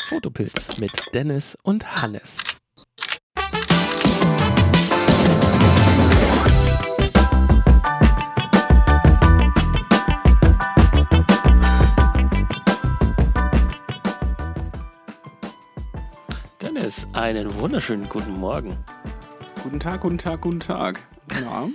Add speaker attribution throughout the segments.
Speaker 1: Fotopilz mit Dennis und Hannes. Dennis, einen wunderschönen guten Morgen.
Speaker 2: Guten Tag, guten Tag, guten Tag. Ja.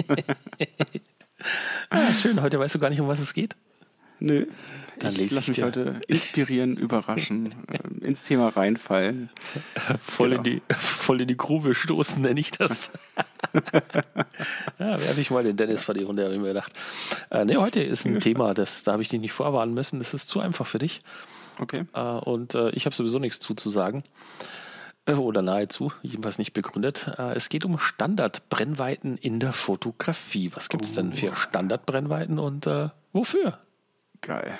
Speaker 1: Schön, heute weißt du gar nicht, um was es geht?
Speaker 2: Nö,
Speaker 1: Dann
Speaker 2: ich lasse mich heute inspirieren, überraschen, ins Thema reinfallen.
Speaker 1: Voll in die Grube stoßen, nenne ich das. Ja, werfe ich mal den Dennis vor die Runde, habe ich mir gedacht. Heute ist ein Thema, da habe ich dich nicht vorwarnen müssen, das ist zu einfach für dich.
Speaker 2: Okay.
Speaker 1: Und ich habe sowieso nichts zuzusagen. Oder nahezu, jedenfalls nicht begründet. Es geht um Standardbrennweiten in der Fotografie. Was gibt es denn für Standardbrennweiten und wofür?
Speaker 2: Geil.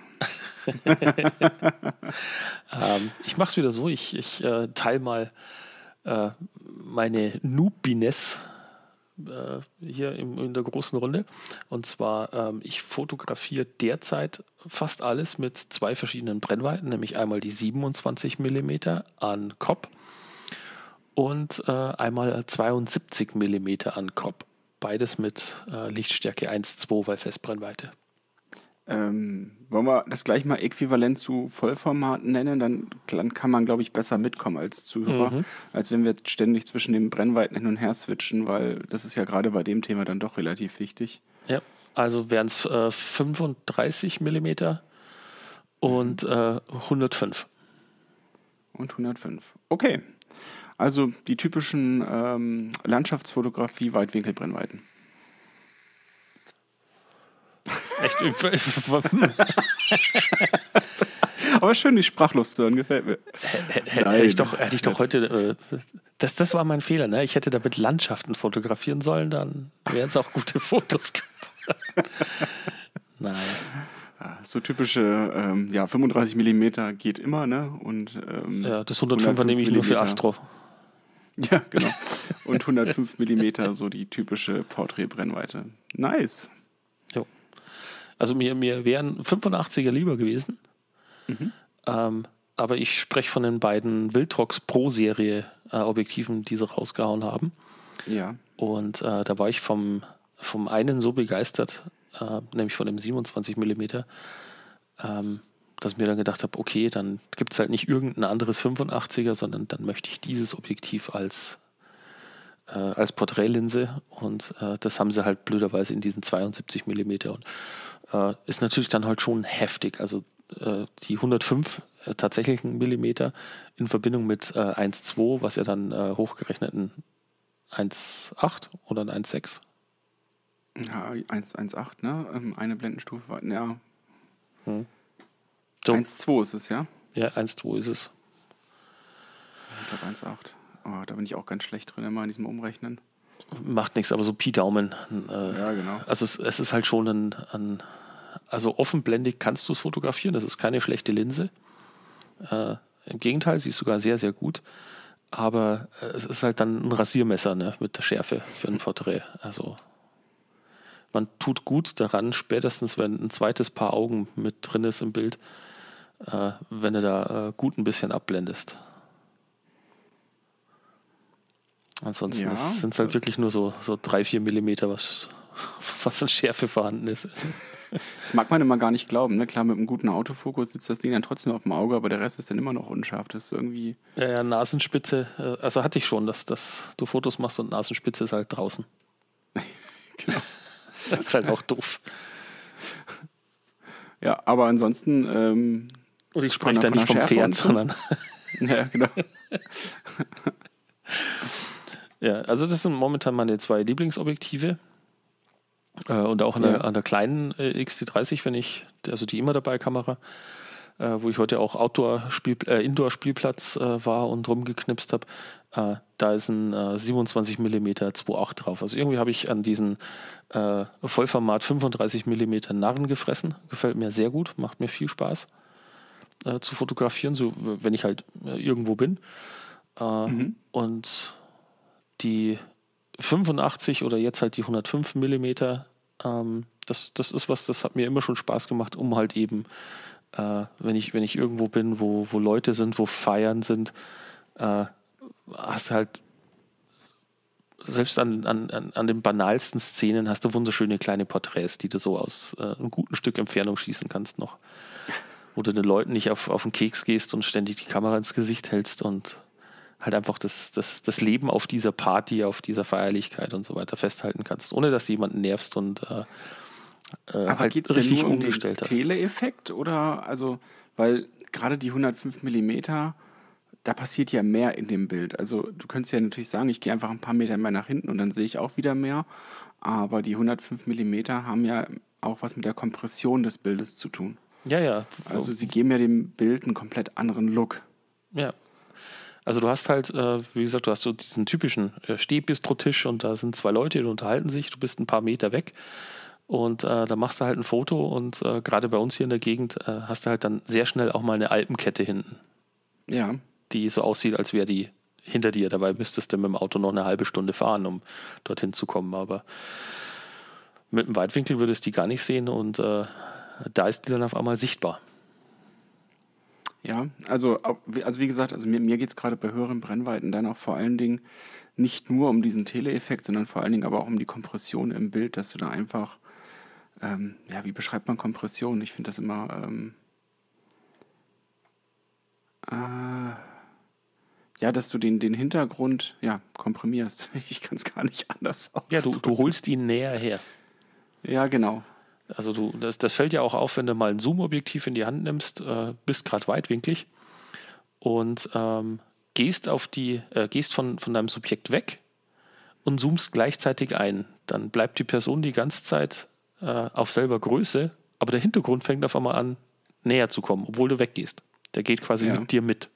Speaker 1: Ich mache es wieder so, ich teile mal meine Noobiness hier in der großen Runde. Und zwar, ich fotografiere derzeit fast alles mit zwei verschiedenen Brennweiten, nämlich einmal die 27 mm an Crop und einmal 72 mm an Crop. Beides mit Lichtstärke 1,2 bei Festbrennweite.
Speaker 2: Wollen wir das gleich mal äquivalent zu Vollformat nennen? Dann kann man, glaube ich, besser mitkommen als Zuhörer, als wenn wir ständig zwischen den Brennweiten hin und her switchen, weil das ist ja gerade bei dem Thema dann doch relativ wichtig.
Speaker 1: Ja, also wären es 35 mm und 105.
Speaker 2: Und 105. Okay, also die typischen Landschaftsfotografie-Weitwinkelbrennweiten.
Speaker 1: Echt?
Speaker 2: Aber schön, die sprachlos zu hören, gefällt mir.
Speaker 1: Hätte ich doch heute. Das war mein Fehler, ne? Ich hätte damit Landschaften fotografieren sollen, dann wären es auch gute Fotos geworden. Nein.
Speaker 2: So typische 35 mm geht immer, ne? Und,
Speaker 1: das 105er nehme ich nur für Astro.
Speaker 2: Ja, genau. Und 105 mm, so die typische Porträtbrennweite. Nice.
Speaker 1: Jo. Also mir wären 85er lieber gewesen. Aber ich spreche von den beiden Viltrox Pro-Serie Objektiven, die sie rausgehauen haben.
Speaker 2: Ja.
Speaker 1: Und da war ich vom einen so begeistert, nämlich von dem 27 mm, dass ich mir dann gedacht habe, okay, dann gibt es halt nicht irgendein anderes 85er, sondern dann möchte ich dieses Objektiv als Porträtlinse und das haben sie halt blöderweise in diesen 72 mm und ist natürlich dann halt schon heftig. Also die 105 tatsächlichen Millimeter in Verbindung mit 1,2, was ja dann hochgerechnet ein 1,8 oder ein 1,6?
Speaker 2: Ja, 1,8, ne? Eine Blendenstufe war, ja.
Speaker 1: So.
Speaker 2: 1,2 ist es, ja?
Speaker 1: Ja, 1,2 ist es.
Speaker 2: Ich glaube 1,8. Oh, da bin ich auch ganz schlecht drin immer in diesem Umrechnen.
Speaker 1: Macht nichts, aber so Pi Daumen.
Speaker 2: Ja, genau.
Speaker 1: Also es ist halt schon also offenblendig kannst du es fotografieren, das ist keine schlechte Linse. Im Gegenteil, sie ist sogar sehr, sehr gut. Aber es ist halt dann ein Rasiermesser, ne, mit der Schärfe für ein Porträt. Also man tut gut daran, spätestens wenn ein zweites Paar Augen mit drin ist im Bild, wenn du da gut ein bisschen abblendest. Ansonsten sind es halt wirklich nur so 3-4 Millimeter, was an Schärfe vorhanden ist.
Speaker 2: Das mag man immer gar nicht glauben, ne? Klar, mit einem guten Autofokus sitzt das Ding dann trotzdem auf dem Auge, aber der Rest ist dann immer noch unscharf. Das ist irgendwie...
Speaker 1: Ja, Nasenspitze, also hatte ich schon, dass du Fotos machst und Nasenspitze ist halt draußen.
Speaker 2: Genau.
Speaker 1: Das ist halt auch doof.
Speaker 2: Ja, aber ansonsten...
Speaker 1: und ich spreche da nicht vom Pferd, sondern...
Speaker 2: Ja, genau.
Speaker 1: Ja, also das sind momentan meine zwei Lieblingsobjektive. Und auch an der kleinen XT30, also die immer dabei Kamera, wo ich heute auch Indoor-Spielplatz war und rumgeknipst habe, da ist ein 27 mm 2.8 drauf. Also irgendwie habe ich an diesen Vollformat 35 mm Narren gefressen. Gefällt mir sehr gut, macht mir viel Spaß zu fotografieren, so wenn ich halt irgendwo bin. Und die 85 oder jetzt halt die 105 mm, das ist was, das hat mir immer schon Spaß gemacht, um halt eben wenn ich irgendwo bin, wo Leute sind, wo Feiern sind, hast du halt selbst an den banalsten Szenen hast du wunderschöne kleine Porträts, die du so aus einem guten Stück Entfernung schießen kannst noch. Wo du den Leuten nicht auf den Keks gehst und ständig die Kamera ins Gesicht hältst und halt einfach das Leben auf dieser Party, auf dieser Feierlichkeit und so weiter festhalten kannst, ohne dass du jemanden nervst und
Speaker 2: Aber
Speaker 1: halt
Speaker 2: geht es
Speaker 1: richtig
Speaker 2: denn nur um den
Speaker 1: umgestellt hast.
Speaker 2: Teleeffekt oder, also, weil gerade die 105 Millimeter, da passiert ja mehr in dem Bild. Also du könntest ja natürlich sagen, ich gehe einfach ein paar Meter mehr nach hinten und dann sehe ich auch wieder mehr. Aber die 105 Millimeter haben ja auch was mit der Kompression des Bildes zu tun.
Speaker 1: Ja.
Speaker 2: Also sie geben ja dem Bild einen komplett anderen Look.
Speaker 1: Ja. Also du hast halt, wie gesagt, du hast so diesen typischen Stehbistro-Tisch und da sind zwei Leute, die unterhalten sich, du bist ein paar Meter weg und da machst du halt ein Foto und gerade bei uns hier in der Gegend hast du halt dann sehr schnell auch mal eine Alpenkette hinten,
Speaker 2: Ja,
Speaker 1: die so aussieht, als wäre die hinter dir. Dabei müsstest du mit dem Auto noch eine halbe Stunde fahren, um dorthin zu kommen, aber mit dem Weitwinkel würdest du die gar nicht sehen und da ist die dann auf einmal sichtbar.
Speaker 2: ja, also wie gesagt, also mir geht es gerade bei höheren Brennweiten dann auch vor allen Dingen nicht nur um diesen Teleeffekt, sondern vor allen Dingen aber auch um die Kompression im Bild, dass du da einfach, ja, wie beschreibt man Kompression? Ich finde das immer, ja, dass du den Hintergrund, ja, komprimierst. Ich kann es gar nicht anders
Speaker 1: Ja,
Speaker 2: ausdrücken.
Speaker 1: du holst ihn näher her.
Speaker 2: Ja, genau.
Speaker 1: Also das fällt ja auch auf, wenn du mal ein Zoom-Objektiv in die Hand nimmst, bist gerade weitwinklig und gehst von deinem Subjekt weg und zoomst gleichzeitig ein. Dann bleibt die Person die ganze Zeit auf selber Größe, aber der Hintergrund fängt auf einmal an, näher zu kommen, obwohl du weggehst. Der geht quasi
Speaker 2: Ja.
Speaker 1: mit dir mit.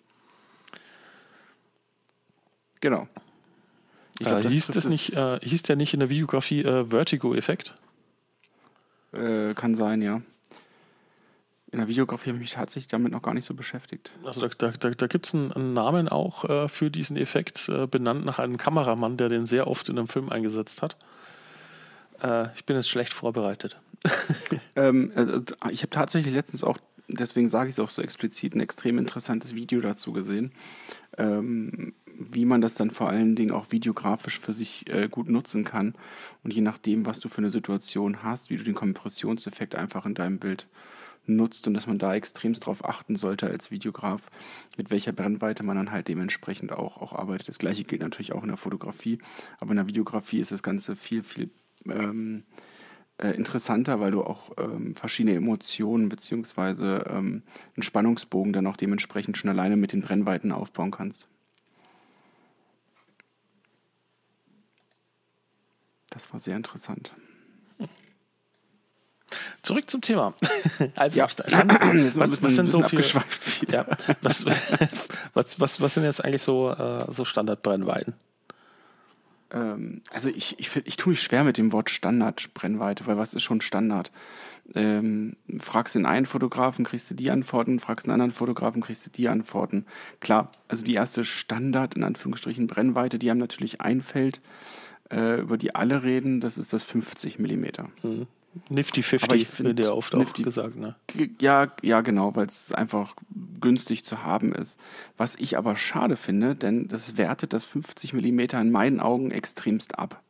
Speaker 2: Genau. Ich glaub, das
Speaker 1: hieß
Speaker 2: trifft
Speaker 1: hieß der nicht in der Videografie Vertigo-Effekt?
Speaker 2: Kann sein, ja. In der Videografie habe ich mich tatsächlich damit noch gar nicht so beschäftigt.
Speaker 1: Also da gibt es einen Namen auch für diesen Effekt, benannt nach einem Kameramann, der den sehr oft in einem Film eingesetzt hat. Ich bin jetzt schlecht vorbereitet.
Speaker 2: Also ich habe tatsächlich letztens auch, deswegen sage ich es auch so explizit, ein extrem interessantes Video dazu gesehen, wie man das dann vor allen Dingen auch videografisch für sich gut nutzen kann. Und je nachdem, was du für eine Situation hast, wie du den Kompressionseffekt einfach in deinem Bild nutzt und dass man da extremst drauf achten sollte als Videograf, mit welcher Brennweite man dann halt dementsprechend auch arbeitet. Das gleiche gilt natürlich auch in der Fotografie, aber in der Videografie ist das Ganze viel interessanter, weil du auch verschiedene Emotionen beziehungsweise einen Spannungsbogen dann auch dementsprechend schon alleine mit den Brennweiten aufbauen kannst. Das war sehr interessant.
Speaker 1: Zurück zum Thema. Also,
Speaker 2: Ja,
Speaker 1: was sind so viele,
Speaker 2: abgeschweift wieder.
Speaker 1: ja, was sind jetzt eigentlich so Standardbrennweiten?
Speaker 2: Also ich tue mich schwer mit dem Wort Standardbrennweite, weil was ist schon Standard? Fragst den einen Fotografen, kriegst du die Antworten, fragst einen anderen Fotografen, kriegst du die Antworten. Klar, also die erste Standard, in Anführungsstrichen, Brennweite, die einem natürlich einfällt, über die alle reden, das ist das 50 Millimeter.
Speaker 1: Nifty
Speaker 2: Aber ich
Speaker 1: 50 wird ja oft auch
Speaker 2: Nifty
Speaker 1: gesagt, ne?
Speaker 2: Ja, genau, weil es einfach günstig zu haben ist. Was ich aber schade finde, denn das wertet das 50 mm in meinen Augen extremst ab.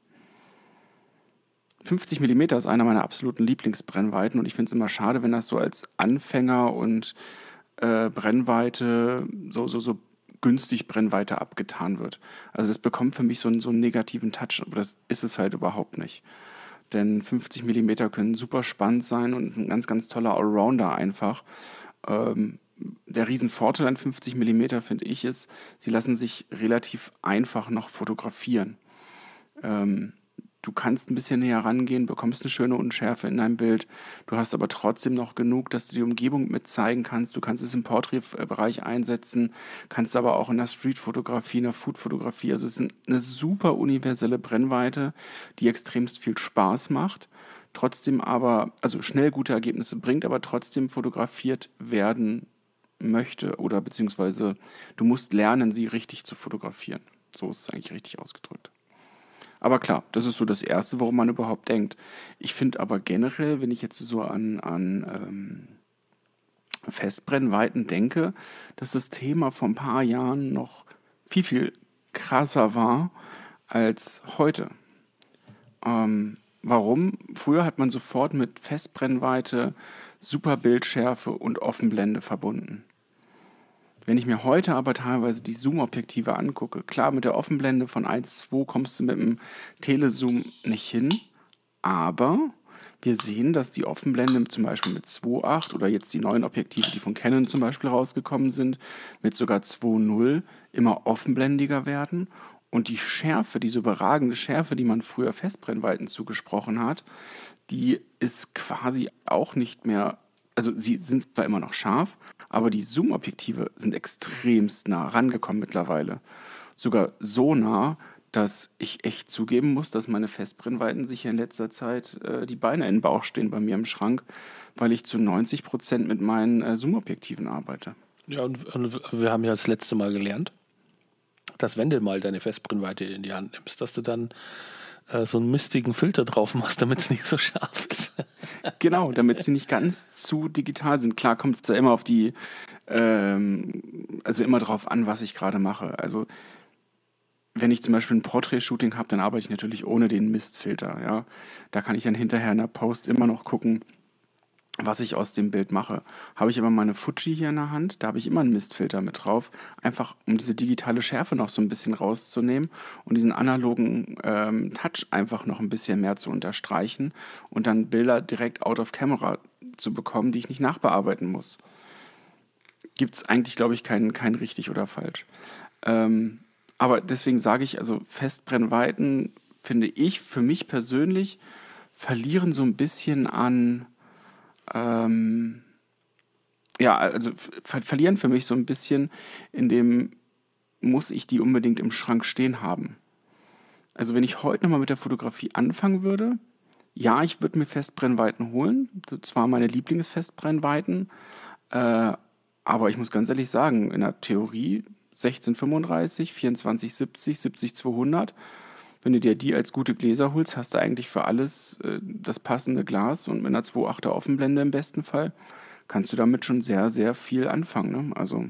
Speaker 2: 50 mm ist einer meiner absoluten Lieblingsbrennweiten und ich finde es immer schade, wenn das so als Anfänger und Brennweite so günstig Brennweite abgetan wird. Also das bekommt für mich so einen negativen Touch, aber das ist es halt überhaupt nicht. Denn 50 mm können super spannend sein und ist ein ganz, ganz toller Allrounder einfach. Der Riesenvorteil an 50 mm, finde ich, ist, sie lassen sich relativ einfach noch fotografieren. Du kannst ein bisschen näher rangehen, bekommst eine schöne Unschärfe in deinem Bild. Du hast aber trotzdem noch genug, dass du die Umgebung mit zeigen kannst. Du kannst es im Porträtbereich einsetzen, kannst aber auch in der Streetfotografie, in der Foodfotografie. Also es ist eine super universelle Brennweite, die extremst viel Spaß macht. Trotzdem aber, also schnell gute Ergebnisse bringt, aber trotzdem fotografiert werden möchte oder beziehungsweise du musst lernen, sie richtig zu fotografieren. So ist es eigentlich richtig ausgedrückt. Aber klar, das ist so das Erste, worum man überhaupt denkt. Ich finde aber generell, wenn ich jetzt so an Festbrennweiten denke, dass das Thema vor ein paar Jahren noch viel, viel krasser war als heute. Warum? Früher hat man sofort mit Festbrennweite, Superbildschärfe und Offenblende verbunden. Wenn ich mir heute aber teilweise die Zoom-Objektive angucke, klar, mit der Offenblende von 1,2 kommst du mit dem Telezoom nicht hin, aber wir sehen, dass die Offenblende zum Beispiel mit 2,8 oder jetzt die neuen Objektive, die von Canon zum Beispiel rausgekommen sind, mit sogar 2,0 immer offenblendiger werden. Und die Schärfe, diese überragende Schärfe, die man früher Festbrennweiten zugesprochen hat, die ist quasi auch nicht mehr, also sie sind zwar immer noch scharf, aber die Zoom-Objektive sind extremst nah rangekommen mittlerweile. Sogar so nah, dass ich echt zugeben muss, dass meine Festbrennweiten sich in letzter Zeit die Beine in den Bauch stehen bei mir im Schrank, weil ich zu 90% mit meinen Zoom-Objektiven arbeite.
Speaker 1: Ja, und wir haben ja das letzte Mal gelernt, dass wenn du mal deine Festbrennweite in die Hand nimmst, dass du dann so einen mistigen Filter drauf machst, damit es nicht so scharf ist.
Speaker 2: Genau, damit sie nicht ganz zu digital sind. Klar kommt es da immer auf die, also immer drauf an, was ich gerade mache. Also wenn ich zum Beispiel ein Portrait-Shooting habe, dann arbeite ich natürlich ohne den Mistfilter. Ja? Da kann ich dann hinterher in der Post immer noch gucken, was ich aus dem Bild mache. Habe ich aber meine Fuji hier in der Hand, da habe ich immer einen Mistfilter mit drauf, einfach um diese digitale Schärfe noch so ein bisschen rauszunehmen und diesen analogen Touch einfach noch ein bisschen mehr zu unterstreichen und dann Bilder direkt out of camera zu bekommen, die ich nicht nachbearbeiten muss. Gibt es eigentlich, glaube ich, kein richtig oder falsch. Aber deswegen sage ich, also Festbrennweiten, finde ich, für mich persönlich, verlieren so ein bisschen an verlieren für mich so ein bisschen, in dem muss ich die unbedingt im Schrank stehen haben. Also wenn ich heute nochmal mit der Fotografie anfangen würde, ja, ich würde mir Festbrennweiten holen, das waren meine Lieblingsfestbrennweiten, aber ich muss ganz ehrlich sagen, in der Theorie 1635, 2470, 70-200, wenn du dir die als gute Gläser holst, hast du eigentlich für alles das passende Glas und mit einer 2,8er Offenblende im besten Fall kannst du damit schon sehr, sehr viel anfangen. Ne? Also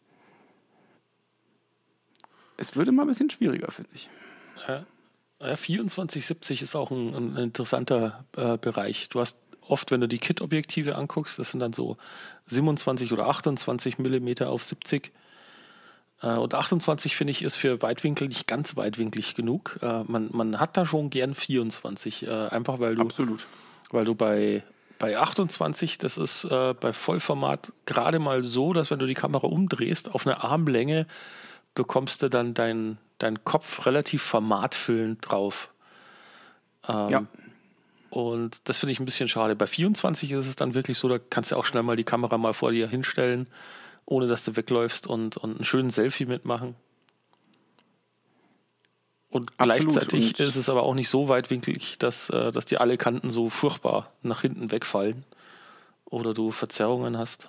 Speaker 2: es wird immer ein bisschen schwieriger, finde ich.
Speaker 1: Ja, 2470 ist auch ein interessanter Bereich. Du hast oft, wenn du die Kit-Objektive anguckst, das sind dann so 27 oder 28 Millimeter auf 70. Und 28, finde ich, ist für Weitwinkel nicht ganz weitwinklig genug. Man hat da schon gern 24, einfach weil du bei 28, das ist bei Vollformat gerade mal so, dass wenn du die Kamera umdrehst, auf eine Armlänge bekommst du dann deinen Kopf relativ formatfüllend drauf.
Speaker 2: Ja.
Speaker 1: Und das finde ich ein bisschen schade. Bei 24 ist es dann wirklich so, da kannst du auch schnell mal die Kamera mal vor dir hinstellen, ohne dass du wegläufst und einen schönen Selfie mitmachen. Und
Speaker 2: Absolut.
Speaker 1: Gleichzeitig ist es aber auch nicht so weitwinklig, dass dir alle Kanten so furchtbar nach hinten wegfallen oder du Verzerrungen hast.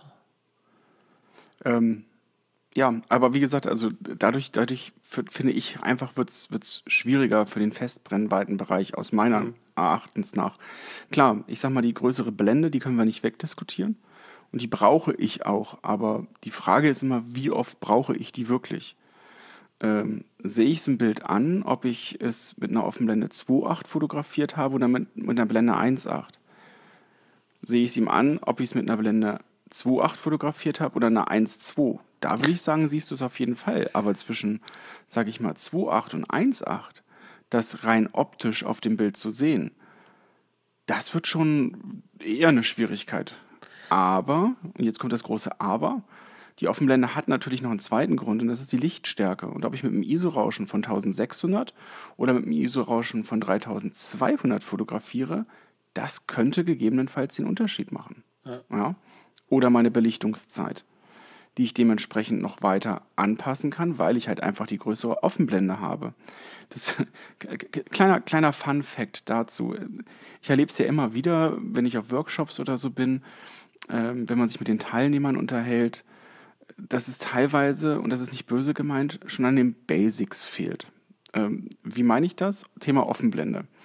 Speaker 2: Ja, aber wie gesagt, also dadurch finde ich einfach wird's schwieriger für den Festbrennweitenbereich aus meiner Erachtens nach. Klar, ich sag mal, die größere Blende, die können wir nicht wegdiskutieren. Und die brauche ich auch, aber die Frage ist immer, wie oft brauche ich die wirklich? Sehe ich es im Bild an, ob ich es mit einer Offenblende 2.8 fotografiert habe oder mit einer Blende 1.8? Sehe ich es ihm an, ob ich es mit einer Blende 2.8 fotografiert habe oder einer 1.2? Da würde ich sagen, siehst du es auf jeden Fall. Aber zwischen, sage ich mal, 2.8 und 1.8, das rein optisch auf dem Bild zu sehen, das wird schon eher eine Schwierigkeit. Aber, und jetzt kommt das große Aber, die Offenblende hat natürlich noch einen zweiten Grund und das ist die Lichtstärke. Und ob ich mit einem ISO-Rauschen von 1600 oder mit einem ISO-Rauschen von 3200 fotografiere, das könnte gegebenenfalls den Unterschied machen. Ja? Oder meine Belichtungszeit, die ich dementsprechend noch weiter anpassen kann, weil ich halt einfach die größere Offenblende habe. Das kleiner Fun-Fact dazu. Ich erlebe es ja immer wieder, wenn ich auf Workshops oder so bin, wenn man sich mit den Teilnehmern unterhält, dass es teilweise, und das ist nicht böse gemeint, schon an den Basics fehlt. Wie meine ich das? Thema Offenblende.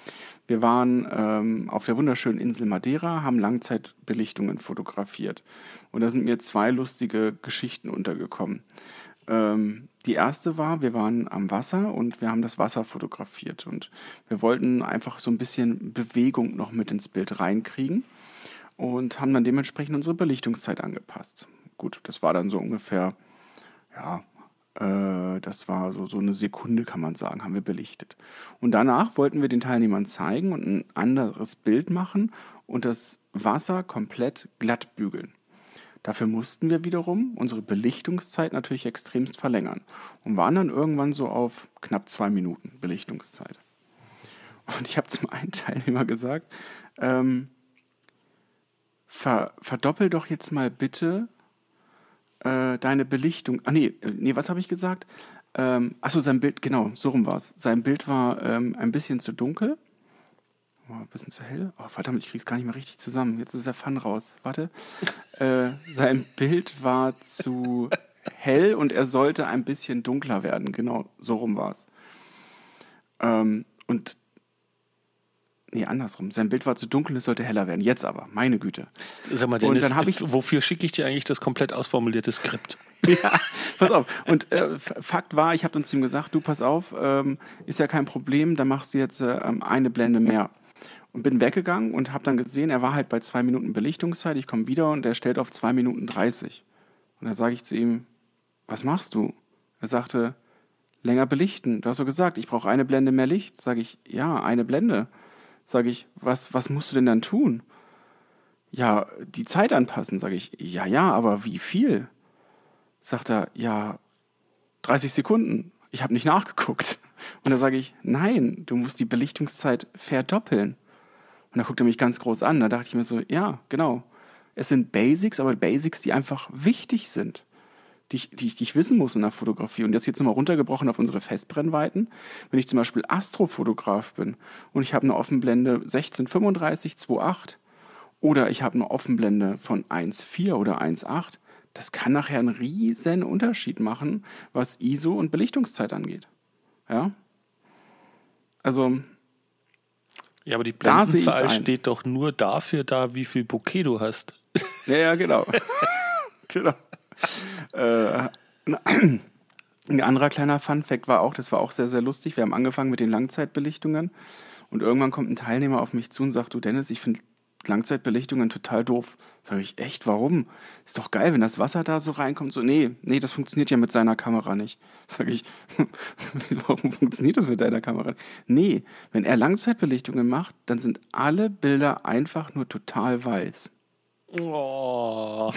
Speaker 2: Wir waren auf der wunderschönen Insel Madeira, haben Langzeitbelichtungen fotografiert. Und da sind mir 2 lustige Geschichten untergekommen. Die erste war, wir waren am Wasser und wir haben das Wasser fotografiert. Und wir wollten einfach so ein bisschen Bewegung noch mit ins Bild reinkriegen und haben dann dementsprechend unsere Belichtungszeit angepasst. Gut, das war dann so ungefähr, ja, das war so eine Sekunde, kann man sagen, haben wir belichtet. Und danach wollten wir den Teilnehmern zeigen und ein anderes Bild machen und das Wasser komplett glatt bügeln. Dafür mussten wir wiederum unsere Belichtungszeit natürlich extremst verlängern und waren dann irgendwann so auf knapp 2 Minuten Belichtungszeit. Und ich habe zum einen Teilnehmer gesagt, verdoppel doch jetzt mal bitte deine Belichtung. Was habe ich gesagt? Sein Bild, genau, so rum war es. Sein Bild war ein bisschen zu dunkel. Ein bisschen zu hell. Oh, verdammt, ich krieg's gar nicht mehr richtig zusammen. Jetzt ist der Fun raus. Warte. Sein Bild war zu hell und er sollte ein bisschen dunkler werden. Genau, so rum war es. Andersrum. Sein Bild war zu dunkel, es sollte heller werden. Jetzt aber, meine Güte.
Speaker 1: Sag mal, Dennis, wofür schicke ich dir eigentlich das komplett ausformulierte Skript?
Speaker 2: Ja, pass auf. Und Fakt war, ich habe dann zu ihm gesagt, du, pass auf, ist ja kein Problem, dann machst du jetzt eine Blende mehr. Und bin weggegangen und habe dann gesehen, er war halt bei 2 Minuten Belichtungszeit. Ich komme wieder und er stellt auf 2 Minuten 30. Und da sage ich zu ihm, was machst du? Er sagte, länger belichten. Du hast doch gesagt, ich brauche eine Blende mehr Licht. Sage ich, ja, eine Blende. Sage ich, was musst du denn dann tun? Ja, die Zeit anpassen. Sage ich, ja, aber wie viel? Sagt er, ja, 30 Sekunden. Ich habe nicht nachgeguckt. Und da sage ich, nein, du musst die Belichtungszeit verdoppeln. Und da guckt er mich ganz groß an. Da dachte ich mir so, ja, genau. Es sind Basics, aber Basics, die einfach wichtig sind, die ich wissen muss in der Fotografie. Und das jetzt nochmal runtergebrochen auf unsere Festbrennweiten. Wenn ich zum Beispiel Astrofotograf bin und ich habe eine Offenblende 1635, 2.8 oder ich habe eine Offenblende von 1.4 oder 1.8, das kann nachher einen riesen Unterschied machen, was ISO und Belichtungszeit angeht. Ja? Also,
Speaker 1: ja, aber die Blendenzahl steht doch nur dafür da, wie viel Bokeh du hast.
Speaker 2: Ja, genau. Genau. Ein anderer kleiner Funfact war auch, das war auch sehr, sehr lustig. Wir haben angefangen mit den Langzeitbelichtungen und irgendwann kommt ein Teilnehmer auf mich zu und sagt, du Dennis, ich finde Langzeitbelichtungen total doof. Sag ich, echt, warum? Ist doch geil, wenn das Wasser da so reinkommt. So, nee, das funktioniert ja mit seiner Kamera nicht. Sag ich, warum funktioniert das mit deiner Kamera? Nee, wenn er Langzeitbelichtungen macht, dann sind alle Bilder einfach nur total weiß.
Speaker 1: Oh.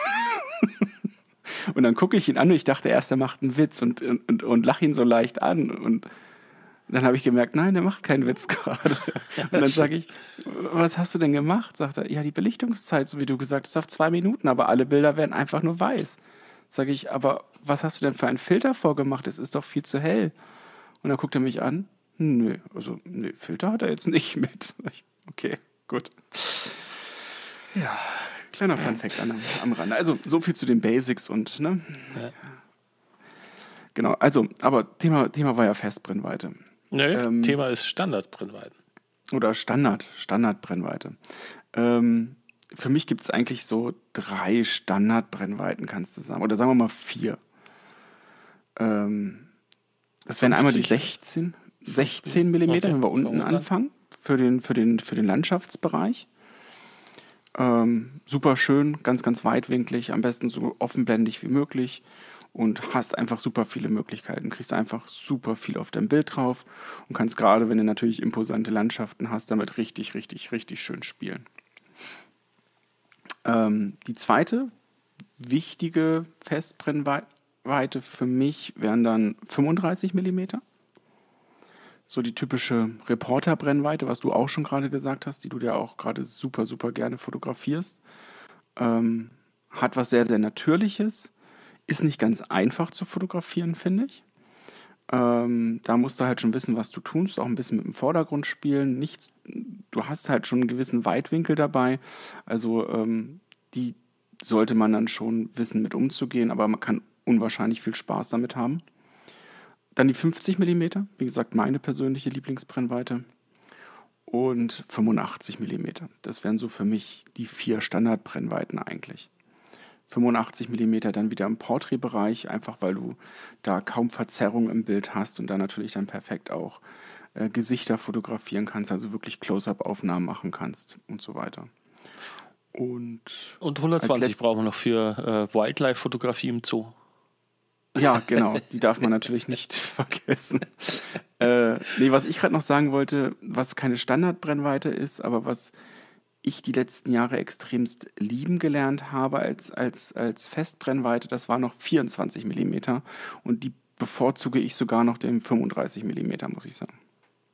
Speaker 2: Und dann gucke ich ihn an und ich dachte erst, er macht einen Witz und lache ihn so leicht an. Und dann habe ich gemerkt, nein, er macht keinen Witz gerade. Und dann sage ich, was hast du denn gemacht? Sagt er, ja, die Belichtungszeit, so wie du gesagt hast, auf 2 Minuten, aber alle Bilder werden einfach nur weiß. Sage ich, aber was hast du denn für einen Filter vorgemacht? Es ist doch viel zu hell. Und dann guckt er mich an, nö, Filter hat er jetzt nicht mit. Okay, gut. Ja, kleiner Funfact am Rande. Also so viel zu den Basics und, ne? Ja. Genau, also, aber Thema war ja Festbrennweite.
Speaker 1: Nee, Thema ist Standardbrennweiten.
Speaker 2: Oder Standardbrennweite. Für mich gibt es eigentlich so 3 Standardbrennweiten, kannst du sagen. Oder sagen wir mal 4. Das wären einmal die 16 Millimeter, wenn wir unten anfangen, für den Landschaftsbereich. Super schön, ganz, ganz weitwinklig, am besten so offenblendig wie möglich und hast einfach super viele Möglichkeiten. Kriegst einfach super viel auf dein Bild drauf und kannst gerade, wenn du natürlich imposante Landschaften hast, damit richtig, richtig, richtig schön spielen. Die zweite wichtige Festbrennweite für mich wären dann 35 Millimeter. So die typische Reporterbrennweite, was du auch schon gerade gesagt hast, die du ja auch gerade super, super gerne fotografierst. Hat was sehr, sehr Natürliches. Ist nicht ganz einfach zu fotografieren, finde ich. Da musst du halt schon wissen, was du tust, auch ein bisschen mit dem Vordergrund spielen. Du hast halt schon einen gewissen Weitwinkel dabei. Also die sollte man dann schon wissen, mit umzugehen, aber man kann unwahrscheinlich viel Spaß damit haben. Dann die 50 mm, wie gesagt, meine persönliche Lieblingsbrennweite. und 85 Millimeter. Das wären so für mich die 4 Standardbrennweiten eigentlich. 85 Millimeter dann wieder im Porträtbereich, einfach weil du da kaum Verzerrung im Bild hast und da natürlich dann perfekt auch Gesichter fotografieren kannst, also wirklich Close-up-Aufnahmen machen kannst und so weiter. Und
Speaker 1: 120 brauchen wir noch für Wildlife-Fotografie im Zoo.
Speaker 2: Ja, genau, die darf man natürlich nicht vergessen. Was ich gerade noch sagen wollte, was keine Standardbrennweite ist, aber was ich die letzten Jahre extremst lieben gelernt habe als Festbrennweite, das war noch 24 Millimeter und die bevorzuge ich sogar noch dem 35 Millimeter, muss ich sagen.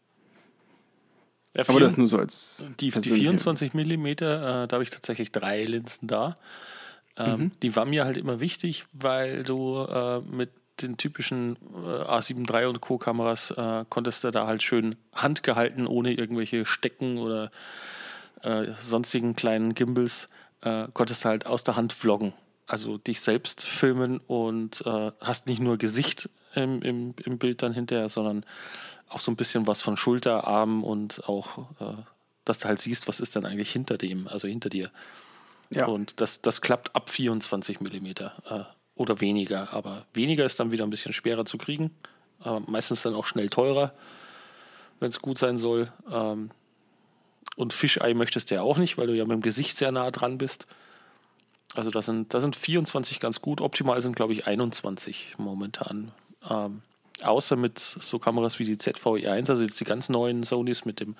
Speaker 1: Ja,
Speaker 2: aber das nur so als
Speaker 1: die 24 Millimeter, da habe ich tatsächlich 3 Linsen da. Die war mir halt immer wichtig, weil du mit den typischen A7 III und Co. Kameras konntest du da halt schön handgehalten, ohne irgendwelche Stecken oder sonstigen kleinen Gimbals, konntest du halt aus der Hand vloggen. Also dich selbst filmen und hast nicht nur Gesicht im Bild dann hinterher, sondern auch so ein bisschen was von Schulter, Arm und auch, dass du halt siehst, was ist denn eigentlich hinter dem, also hinter dir. Ja. Und das klappt ab 24 Millimeter oder weniger. Aber weniger ist dann wieder ein bisschen schwerer zu kriegen. Meistens dann auch schnell teurer, wenn es gut sein soll. Und Fisheye möchtest du ja auch nicht, weil du ja mit dem Gesicht sehr nah dran bist. Also da sind 24 ganz gut. Optimal sind, glaube ich, 21 momentan. Außer mit so Kameras wie die ZV-E1, also jetzt die ganz neuen Sonys mit dem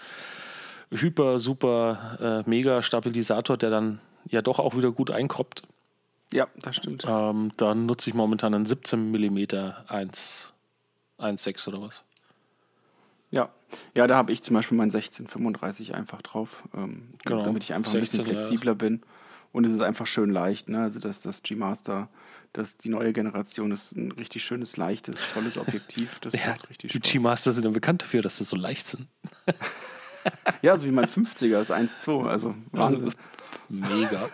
Speaker 1: Super-Mega-Stabilisator, der dann ja doch auch wieder gut einkroppt.
Speaker 2: Ja, das stimmt.
Speaker 1: Da nutze ich momentan einen 17 mm 1.6 oder was.
Speaker 2: Ja, da habe ich zum Beispiel mein 1635 einfach drauf, genau. Damit ich einfach 16, ein bisschen flexibler bin. Und es ist einfach schön leicht, ne? Also das G-Master, die neue Generation ist ein richtig schönes, leichtes, tolles Objektiv. Das macht richtig Spaß.
Speaker 1: Die G-Master sind ja bekannt dafür, dass sie so leicht sind.
Speaker 2: Ja, so wie mein 50er ist 1.2, also Wahnsinn.
Speaker 1: Mega.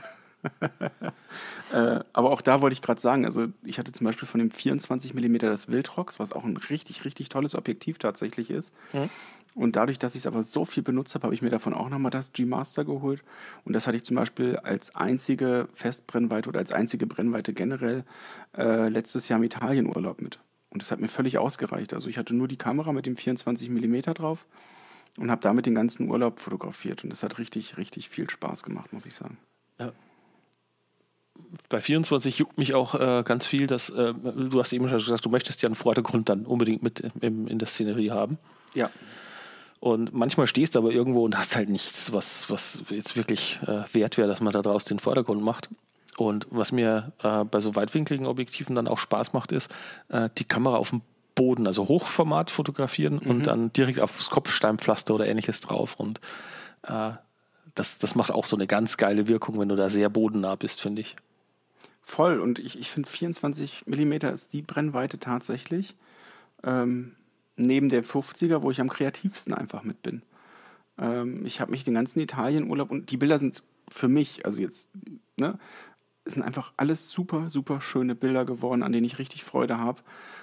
Speaker 2: Aber auch da wollte ich gerade sagen, also ich hatte zum Beispiel von dem 24 mm das Wildrox, was auch ein richtig, richtig tolles Objektiv tatsächlich ist. Und dadurch, dass ich es aber so viel benutzt habe, habe ich mir davon auch nochmal das G-Master geholt. Und das hatte ich zum Beispiel als einzige Festbrennweite oder als einzige Brennweite generell letztes Jahr im Italienurlaub mit. Und das hat mir völlig ausgereicht. Also ich hatte nur die Kamera mit dem 24 mm drauf und habe damit den ganzen Urlaub fotografiert. Und das hat richtig, richtig viel Spaß gemacht, muss ich sagen.
Speaker 1: Ja. Bei 24 juckt mich auch ganz viel, dass du hast eben schon gesagt, du möchtest ja einen Vordergrund dann unbedingt mit in der Szenerie haben.
Speaker 2: Ja.
Speaker 1: Und manchmal stehst du aber irgendwo und hast halt nichts, was jetzt wirklich wert wäre, dass man da draus den Vordergrund macht. Und was mir bei so weitwinkligen Objektiven dann auch Spaß macht, ist, die Kamera auf dem Boden, also Hochformat fotografieren und dann direkt aufs Kopfsteinpflaster oder ähnliches drauf. Und das macht auch so eine ganz geile Wirkung, wenn du da sehr bodennah bist, finde ich.
Speaker 2: Voll. Und ich finde 24 mm ist die Brennweite tatsächlich. Neben der 50er, wo ich am kreativsten einfach mit bin. Ich habe mich den ganzen Italienurlaub und die Bilder sind für mich, also jetzt, ne, es sind einfach alles super, super schöne Bilder geworden, an denen ich richtig Freude habe.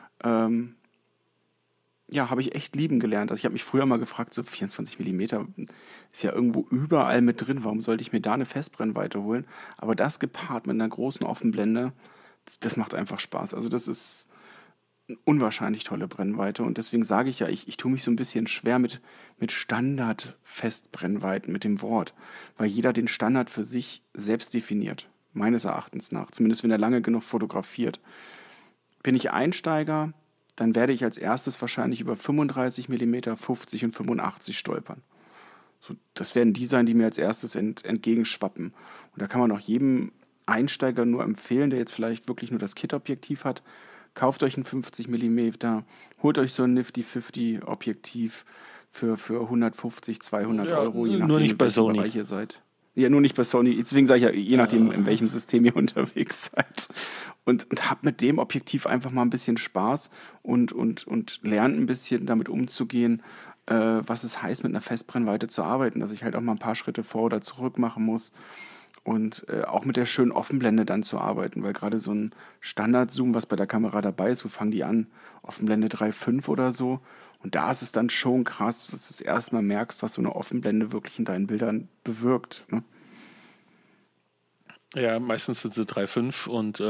Speaker 2: Habe ich echt lieben gelernt. Also ich habe mich früher mal gefragt, so 24 mm ist ja irgendwo überall mit drin, warum sollte ich mir da eine Festbrennweite holen? Aber das gepaart mit einer großen Offenblende, das macht einfach Spaß. Also das ist eine unwahrscheinlich tolle Brennweite und deswegen sage ich ja, ich tue mich so ein bisschen schwer mit Standard-Festbrennweiten, mit dem Wort, weil jeder den Standard für sich selbst definiert, meines Erachtens nach, zumindest wenn er lange genug fotografiert. Bin ich Einsteiger, dann werde ich als erstes wahrscheinlich über 35 mm, 50 und 85 stolpern. So, das werden die sein, die mir als erstes entgegenschwappen. Und da kann man auch jedem Einsteiger nur empfehlen, der jetzt vielleicht wirklich nur das Kit-Objektiv hat, kauft euch ein 50 mm, holt euch so ein Nifty 50 Objektiv für 150, 200 Euro, je nachdem,
Speaker 1: nur nicht bei Sony.
Speaker 2: Bereich ihr seid. Ja, nur nicht bei Sony. Deswegen sage ich ja, je nachdem, in welchem System ihr unterwegs seid. Und habt mit dem Objektiv einfach mal ein bisschen Spaß und lernt ein bisschen damit umzugehen, was es heißt, mit einer Festbrennweite zu arbeiten. Dass ich halt auch mal ein paar Schritte vor oder zurück machen muss. Und auch mit der schönen Offenblende dann zu arbeiten. Weil gerade so ein Standard-Zoom, was bei der Kamera dabei ist, wo fangen die an? Offenblende 3,5 oder so. Und da ist es dann schon krass, dass du das erste Mal merkst, was so eine Offenblende wirklich in deinen Bildern bewirkt. Ne?
Speaker 1: Ja, meistens sind sie 3,5 und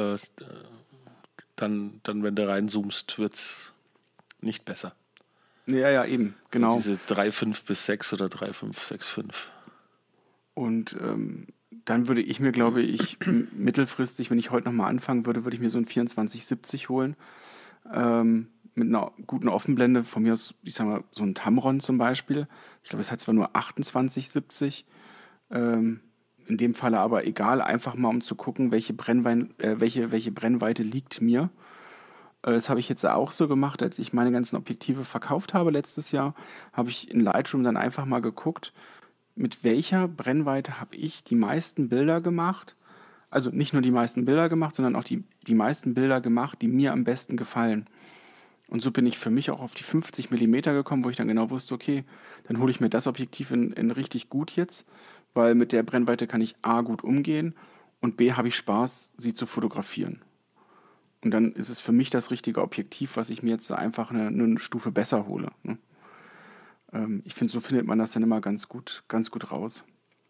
Speaker 1: dann, wenn du reinzoomst, wird es nicht besser.
Speaker 2: Ja, eben, genau.
Speaker 1: So diese 3,5 bis 6 oder 3,5, 6,5.
Speaker 2: Und dann würde ich mir, glaube ich, mittelfristig, wenn ich heute nochmal anfangen würde, würde ich mir so ein 2470 holen. Mit einer guten Offenblende, von mir aus, ich sag mal, so ein Tamron zum Beispiel. Ich glaube, es hat zwar nur 2870, in dem Falle aber egal, einfach mal um zu gucken, welche Brennweite liegt mir. Das habe ich jetzt auch so gemacht, als ich meine ganzen Objektive verkauft habe letztes Jahr, habe ich in Lightroom dann einfach mal geguckt, mit welcher Brennweite habe ich die meisten Bilder gemacht. Also nicht nur die meisten Bilder gemacht, sondern auch die meisten Bilder gemacht, die mir am besten gefallen. Und so bin ich für mich auch auf die 50 Millimeter gekommen, wo ich dann genau wusste, okay, dann hole ich mir das Objektiv in richtig gut jetzt, weil mit der Brennweite kann ich A gut umgehen und B habe ich Spaß, sie zu fotografieren. Und dann ist es für mich das richtige Objektiv, was ich mir jetzt einfach eine Stufe besser hole. Ne? Ich finde, so findet man das dann immer ganz gut raus.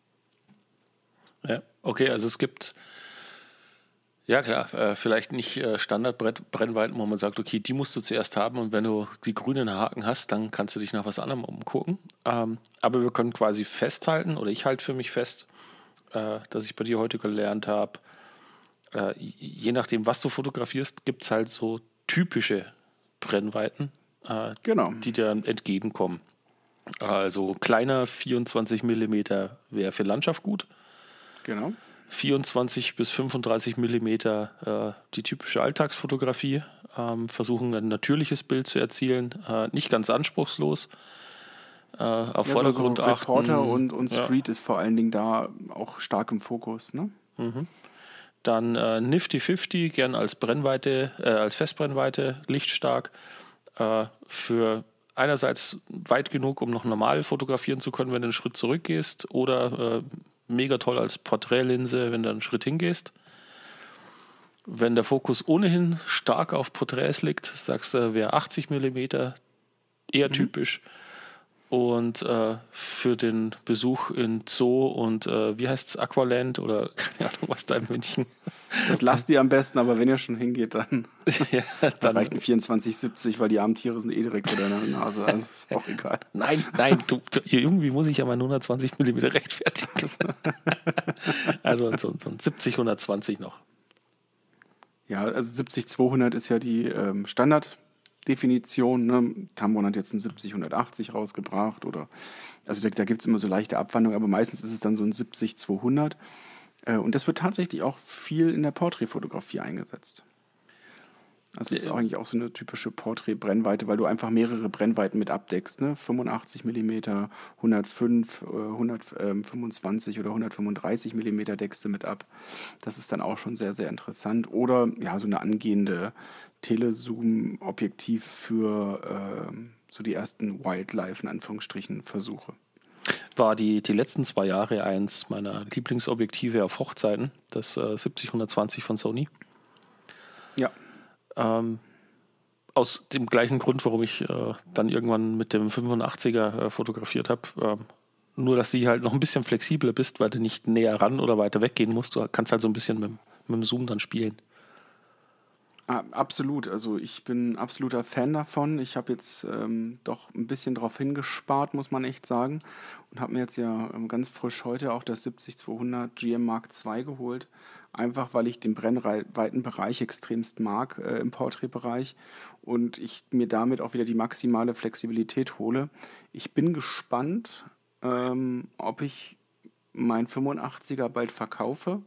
Speaker 1: Ja, okay, also es gibt, ja klar, vielleicht nicht Standardbrennweiten, wo man sagt, okay, die musst du zuerst haben und wenn du die grünen Haken hast, dann kannst du dich nach was anderem umgucken. Aber wir können quasi festhalten, oder ich halte für mich fest, dass ich bei dir heute gelernt habe, je nachdem, was du fotografierst, gibt es halt so typische Brennweiten,
Speaker 2: Genau.
Speaker 1: die dir entgegenkommen. Also kleiner 24 mm wäre für Landschaft gut.
Speaker 2: Genau.
Speaker 1: 24 bis 35 mm die typische Alltagsfotografie. Versuchen ein natürliches Bild zu erzielen. Nicht ganz anspruchslos. Auf
Speaker 2: Ja,
Speaker 1: Vordergrund
Speaker 2: so
Speaker 1: achten.
Speaker 2: Reporter und Street ist vor allen Dingen da auch stark im Fokus. Ne?
Speaker 1: Dann Nifty 50, gern als Brennweite, als Festbrennweite, lichtstark. Für einerseits weit genug, um noch normal fotografieren zu können, wenn du einen Schritt zurückgehst, oder mega toll als Porträtlinse, wenn du einen Schritt hingehst. Wenn der Fokus ohnehin stark auf Porträts liegt, sagst du, wäre 80 mm eher typisch. Und für den Besuch in Zoo und wie heißt es, Aqualand oder keine Ahnung, was da in München.
Speaker 2: Das lasst ihr am besten, aber wenn ihr schon hingeht, dann,
Speaker 1: Ja,
Speaker 2: dann reicht ein 2470, weil die armen Tiere sind eh direkt vor deiner Nase. Also ist auch egal.
Speaker 1: Nein, irgendwie muss ich ja meine 120 mm rechtfertigen. Also so ein 70-120 noch.
Speaker 2: Ja, also 70-200 ist ja die Standarddefinition. Ne? Tamron hat jetzt ein 70-180 rausgebracht. Also da gibt es immer so leichte Abwandlungen, aber meistens ist es dann so ein 70-200. Und das wird tatsächlich auch viel in der Porträtfotografie eingesetzt. Also das ist eigentlich auch so eine typische Porträt-Brennweite, weil du einfach mehrere Brennweiten mit abdeckst. Ne? 85 mm, 105, 125 oder 135 mm deckst du mit ab. Das ist dann auch schon sehr, sehr interessant. Oder ja, so eine angehende Telezoom-Objektiv für so die ersten Wildlife, in Anführungsstrichen, Versuche.
Speaker 1: War die letzten 2 Jahre eins meiner Lieblingsobjektive auf Hochzeiten, das 70-120 von Sony.
Speaker 2: Ja.
Speaker 1: Aus dem gleichen Grund, warum ich dann irgendwann mit dem 85er fotografiert habe. Nur, dass du halt noch ein bisschen flexibler bist, weil du nicht näher ran oder weiter weggehen musst. Du kannst halt so ein bisschen mit dem Zoom dann spielen.
Speaker 2: Absolut, also ich bin ein absoluter Fan davon. Ich habe jetzt doch ein bisschen drauf hingespart, muss man echt sagen. Und habe mir jetzt ja ganz frisch heute auch das 70-200 GM Mark II geholt. Einfach, weil ich den Brennweitenbereich extremst mag im Porträtbereich und ich mir damit auch wieder die maximale Flexibilität hole. Ich bin gespannt, ob ich mein 85er bald verkaufe.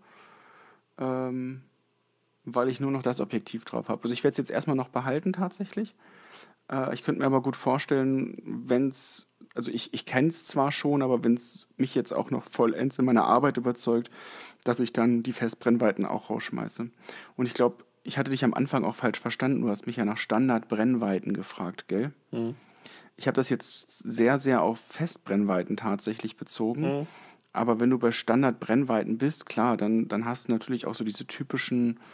Speaker 2: Weil ich nur noch das Objektiv drauf habe. Also ich werde es jetzt erstmal noch behalten tatsächlich. Ich könnte mir aber gut vorstellen, also ich kenne es zwar schon, aber wenn es mich jetzt auch noch vollends in meiner Arbeit überzeugt, dass ich dann die Festbrennweiten auch rausschmeiße. Und ich glaube, ich hatte dich am Anfang auch falsch verstanden. Du hast mich ja nach Standardbrennweiten gefragt, gell?
Speaker 1: Mhm.
Speaker 2: Ich habe das jetzt sehr, sehr auf Festbrennweiten tatsächlich bezogen. Aber wenn du bei Standardbrennweiten bist, klar, dann hast du natürlich auch so diese typischen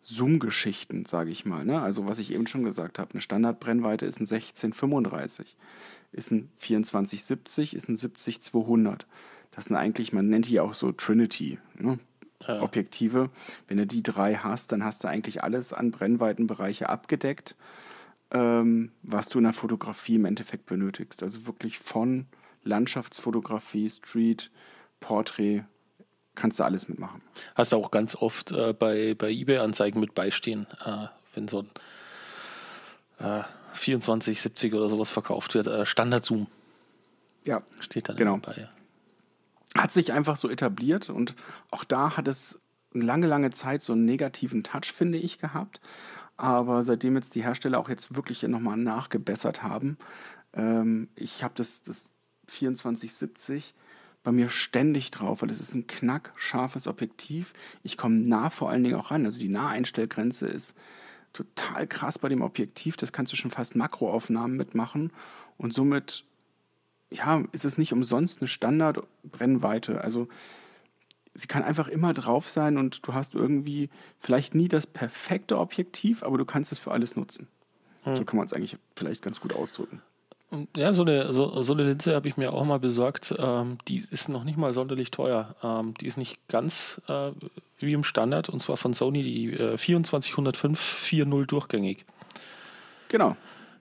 Speaker 2: Zoom-Geschichten, sage ich mal. Ne? Also was ich eben schon gesagt habe, eine Standardbrennweite ist ein 1635, ist ein 2470, ist ein 70-200. Das sind eigentlich, man nennt die auch so Trinity, ne?
Speaker 1: Ja.
Speaker 2: Objektive. Wenn du die 3 hast, dann hast du eigentlich alles an Brennweitenbereiche abgedeckt, was du in der Fotografie im Endeffekt benötigst. Also wirklich von Landschaftsfotografie, Street, Porträt, kannst du alles mitmachen.
Speaker 1: Hast du auch ganz oft bei eBay-Anzeigen mit beistehen, wenn so ein 2470 oder sowas verkauft wird. Standard-Zoom
Speaker 2: Ja,
Speaker 1: steht dann
Speaker 2: genau.
Speaker 1: immer bei.
Speaker 2: Hat sich einfach so etabliert und auch da hat es lange, lange Zeit so einen negativen Touch, finde ich, gehabt. Aber seitdem jetzt die Hersteller auch jetzt wirklich nochmal nachgebessert haben, ich habe das 2470 bei mir ständig drauf, weil es ist ein knackscharfes Objektiv. Ich komme nah vor allen Dingen auch ran. Also die Naheinstellgrenze ist total krass bei dem Objektiv. Das kannst du schon fast Makroaufnahmen mitmachen. Und somit, ja, ist es nicht umsonst eine Standardbrennweite. Also sie kann einfach immer drauf sein und du hast irgendwie vielleicht nie das perfekte Objektiv, aber du kannst es für alles nutzen. So kann man es eigentlich vielleicht ganz gut ausdrücken.
Speaker 1: Ja, so eine Linse habe ich mir auch mal besorgt. Die ist noch nicht mal sonderlich teuer. Die ist nicht ganz wie im Standard, und zwar von Sony die 2405 4.0 durchgängig.
Speaker 2: Genau.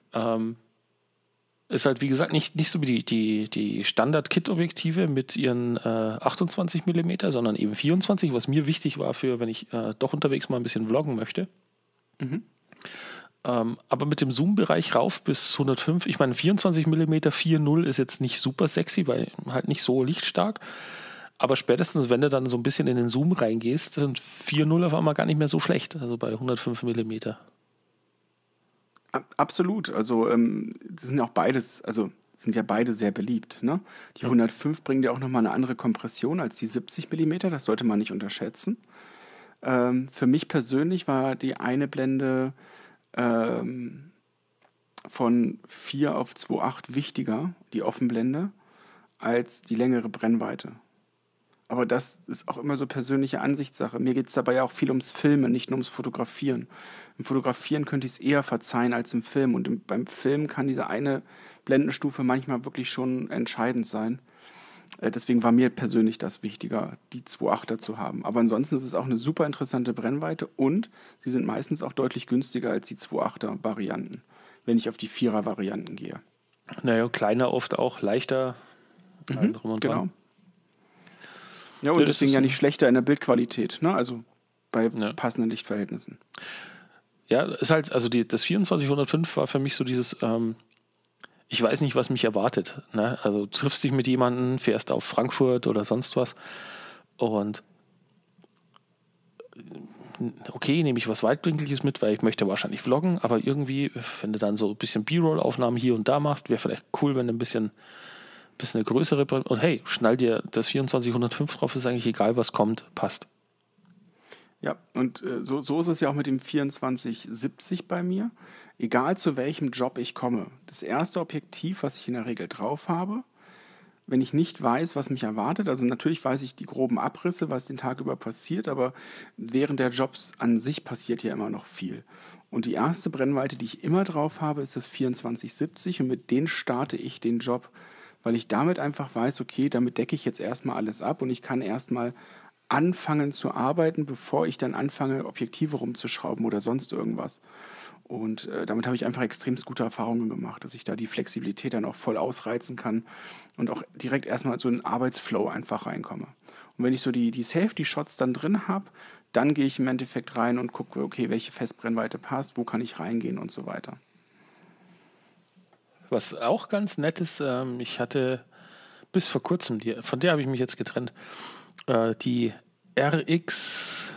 Speaker 1: Ist halt, wie gesagt, nicht so wie die Standard-Kit-Objektive mit ihren 28 mm, sondern eben 24, was mir wichtig war für, wenn ich doch unterwegs mal ein bisschen vloggen möchte. Aber mit dem Zoom-Bereich rauf bis 105, ich meine 24 mm 4.0 ist jetzt nicht super sexy, weil halt nicht so lichtstark. Aber spätestens, wenn du dann so ein bisschen in den Zoom reingehst, sind 4.0 auf einmal gar nicht mehr so schlecht, also bei 105 mm.
Speaker 2: Absolut. Also das sind auch beides, also sind ja beide sehr beliebt. Ne? Die 105 bringen dir auch nochmal eine andere Kompression als die 70 mm, das sollte man nicht unterschätzen. Für mich persönlich war die eine Blende von 4 auf 2,8 wichtiger, die Offenblende, als die längere Brennweite. Aber das ist auch immer so persönliche Ansichtssache. Mir geht es dabei ja auch viel ums Filmen, nicht nur ums Fotografieren. Im Fotografieren könnte ich es eher verzeihen als im Film. Und beim Film kann diese eine Blendenstufe manchmal wirklich schon entscheidend sein. Deswegen war mir persönlich das wichtiger, die 2,8er zu haben. Aber ansonsten ist es auch eine super interessante Brennweite und sie sind meistens auch deutlich günstiger als die 2,8er Varianten, wenn ich auf die 4er Varianten gehe.
Speaker 1: Naja, kleiner oft auch, leichter. Drum und
Speaker 2: Genau.
Speaker 1: dran.
Speaker 2: Ja, und deswegen ja nicht schlechter in der Bildqualität, ne? Also bei passenden Lichtverhältnissen.
Speaker 1: Ja, ist halt, also das 2405 war für mich so dieses, ich weiß nicht, was mich erwartet. Ne? Also du triffst dich mit jemandem, fährst auf Frankfurt oder sonst was und okay, nehme ich was Weitwinkliges mit, weil ich möchte wahrscheinlich vloggen, aber irgendwie, wenn du dann so ein bisschen B-Roll-Aufnahmen hier und da machst, wäre vielleicht cool, wenn du ein bisschen eine größere und hey, schnall dir das 2405 drauf, ist eigentlich egal, was kommt, passt.
Speaker 2: Ja, und so ist es ja auch mit dem 2470 bei mir. Egal zu welchem Job ich komme. Das erste Objektiv, was ich in der Regel drauf habe, wenn ich nicht weiß, was mich erwartet, also natürlich weiß ich die groben Abrisse, was den Tag über passiert, aber während der Jobs an sich passiert ja immer noch viel. Und die erste Brennweite, die ich immer drauf habe, ist das 2470 und mit denen starte ich den Job, weil ich damit einfach weiß, okay, damit decke ich jetzt erstmal alles ab und ich kann erstmal anfangen zu arbeiten, bevor ich dann anfange, Objektive rumzuschrauben oder sonst irgendwas. Und damit habe ich einfach extremst gute Erfahrungen gemacht, dass ich da die Flexibilität dann auch voll ausreizen kann und auch direkt erstmal so in den Arbeitsflow einfach reinkomme. Und wenn ich so die Safety-Shots dann drin habe, dann gehe ich im Endeffekt rein und gucke, okay, welche Festbrennweite passt, wo kann ich reingehen und so weiter.
Speaker 1: Was auch ganz nett ist, ich hatte bis vor kurzem, von der habe ich mich jetzt getrennt, die RX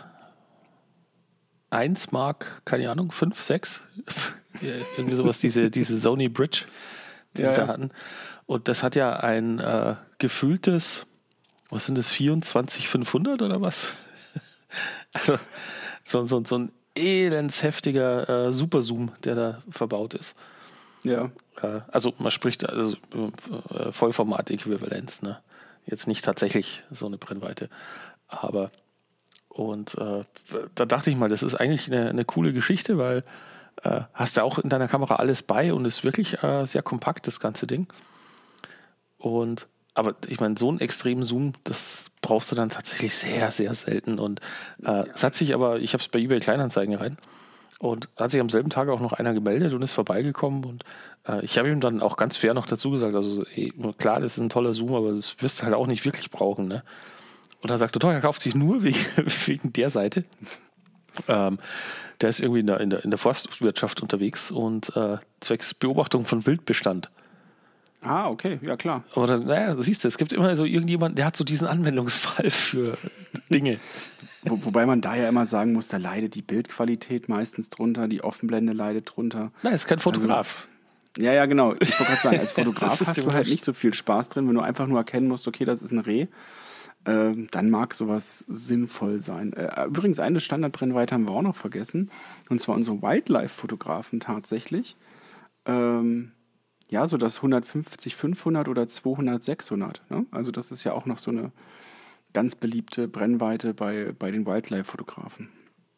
Speaker 1: 1 Mark, keine Ahnung, 5, 6, irgendwie sowas, diese Sony Bridge, die sie da hatten. Und das hat ja ein gefühltes, was sind das, 24-500 oder was? Also so ein elendsheftiger Superzoom, der da verbaut ist.
Speaker 2: Ja.
Speaker 1: Also man spricht also Vollformat-Äquivalenz, ne? Jetzt nicht tatsächlich so eine Brennweite, aber Und da dachte ich mal, das ist eigentlich eine coole Geschichte, weil hast du auch in deiner Kamera alles bei und ist wirklich sehr kompakt, das ganze Ding. Aber ich meine, so einen extremen Zoom, das brauchst du dann tatsächlich sehr, sehr selten. Und es hat sich aber, ich habe es bei eBay Kleinanzeigen rein und hat sich am selben Tag auch noch einer gemeldet und ist vorbeigekommen. Und ich habe ihm dann auch ganz fair noch dazu gesagt, also klar, das ist ein toller Zoom, aber das wirst du halt auch nicht wirklich brauchen. Ne? Und er sagte, doch, er kauft sich nur wegen der Seite. Der ist irgendwie in der Forstwirtschaft unterwegs und zwecks Beobachtung von Wildbestand.
Speaker 2: Ah, okay, ja klar.
Speaker 1: Aber dann, naja, siehst du, es gibt immer so irgendjemanden, der hat so diesen Anwendungsfall für Dinge.
Speaker 2: Wobei man da ja immer sagen muss, da leidet die Bildqualität meistens drunter, die Offenblende leidet drunter.
Speaker 1: Nein, ist kein Fotograf.
Speaker 2: Also, ja, genau. Ich wollte gerade sagen, als Fotograf hast du halt nicht so viel Spaß drin, wenn du einfach nur erkennen musst, okay, das ist ein Reh. Dann mag sowas sinnvoll sein. Übrigens, eine Standardbrennweite haben wir auch noch vergessen. Und zwar unsere Wildlife-Fotografen tatsächlich. Ja, so das 150-500 oder 200-600. Ne? Also das ist ja auch noch so eine ganz beliebte Brennweite bei den Wildlife-Fotografen.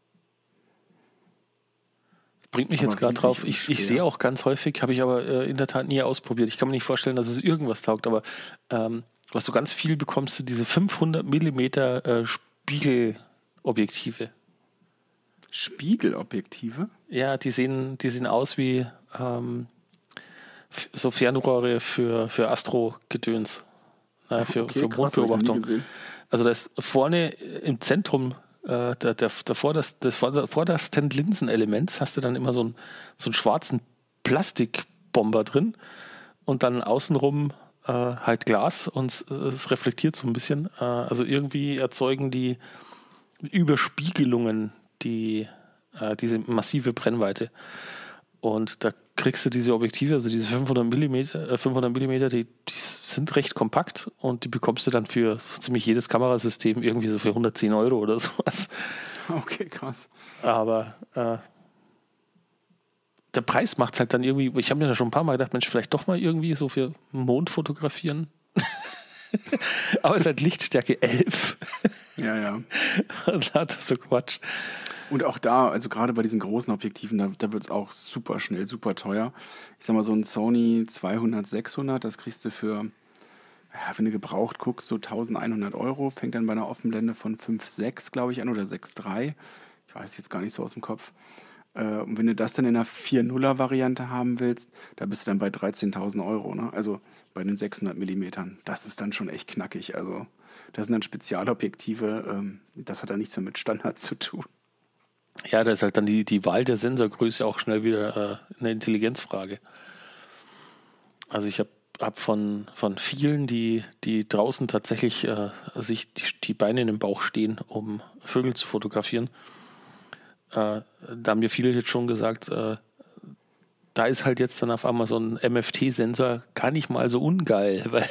Speaker 1: Bringt mich jetzt gerade drauf. Ich sehe auch ganz häufig, habe ich aber in der Tat nie ausprobiert. Ich kann mir nicht vorstellen, dass es irgendwas taugt, aber was du ganz viel bekommst, sind diese 500 mm Spiegelobjektive.
Speaker 2: Spiegelobjektive?
Speaker 1: Ja, die sehen aus wie so Fernrohre für Astro-Gedöns, für Mondbeobachtung. Also da ist vorne im Zentrum des vordersten Linsenelements hast du dann immer so einen schwarzen Plastikbomber drin und dann außenrum halt Glas und es reflektiert so ein bisschen. Also irgendwie erzeugen die Überspiegelungen diese massive Brennweite. Und da kriegst du diese Objektive, also diese 500 mm, die sind recht kompakt und die bekommst du dann für so ziemlich jedes Kamerasystem irgendwie so für 110 € oder sowas.
Speaker 2: Okay, krass.
Speaker 1: Aber der Preis macht es halt dann irgendwie, ich habe mir da schon ein paar Mal gedacht, Mensch, vielleicht doch mal irgendwie so für Mond fotografieren. Aber es ist halt Lichtstärke 11.
Speaker 2: Ja.
Speaker 1: Und lauter so Quatsch.
Speaker 2: Und auch da, also gerade bei diesen großen Objektiven, da wird es auch super schnell, super teuer. Ich sag mal, so ein Sony 200-600, das kriegst du für, ja, wenn du gebraucht guckst, so 1.100 €. Fängt dann bei einer Offenblende von 5,6, glaube ich, an oder 6,3. Ich weiß jetzt gar nicht so aus dem Kopf. Und wenn du das dann in einer 4.0er-Variante haben willst, da bist du dann bei 13.000 €. Ne? Also bei den 600 Millimetern. Das ist dann schon echt knackig. Also das sind dann Spezialobjektive. Das hat dann nichts mehr mit Standard zu tun.
Speaker 1: Ja, da ist halt dann die Wahl der Sensorgröße auch schnell wieder eine Intelligenzfrage. Also ich hab von vielen, die draußen tatsächlich sich die Beine in den Bauch stehen, um Vögel zu fotografieren, da haben mir viele jetzt schon gesagt, da ist halt jetzt dann auf einmal so ein MFT-Sensor gar nicht mal so ungeil, weil